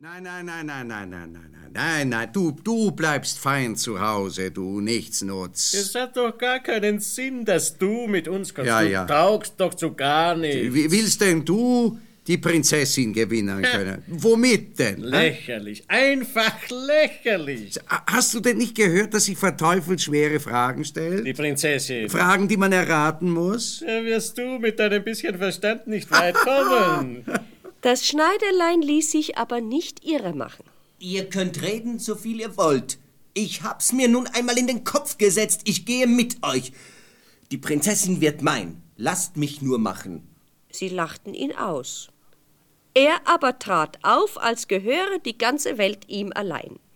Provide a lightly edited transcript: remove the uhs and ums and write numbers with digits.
Nein, du bleibst fein zu Hause, du Nichtsnutz. Es hat doch gar keinen Sinn, dass du mit uns kommst. Ja. Du taugst doch zu gar nichts. Wie willst denn du die Prinzessin gewinnen können? Womit denn? Lächerlich, einfach lächerlich. Hast du denn nicht gehört, dass sie verteufelt schwere Fragen stellt? Die Prinzessin. Fragen, die man erraten muss? Da wirst du mit deinem bisschen Verstand nicht weit kommen. Das Schneiderlein ließ sich aber nicht irre machen. Ihr könnt reden, so viel ihr wollt. Ich hab's mir nun einmal in den Kopf gesetzt. Ich gehe mit euch. Die Prinzessin wird mein. Lasst mich nur machen. Sie lachten ihn aus. Er aber trat auf, als gehöre die ganze Welt ihm allein.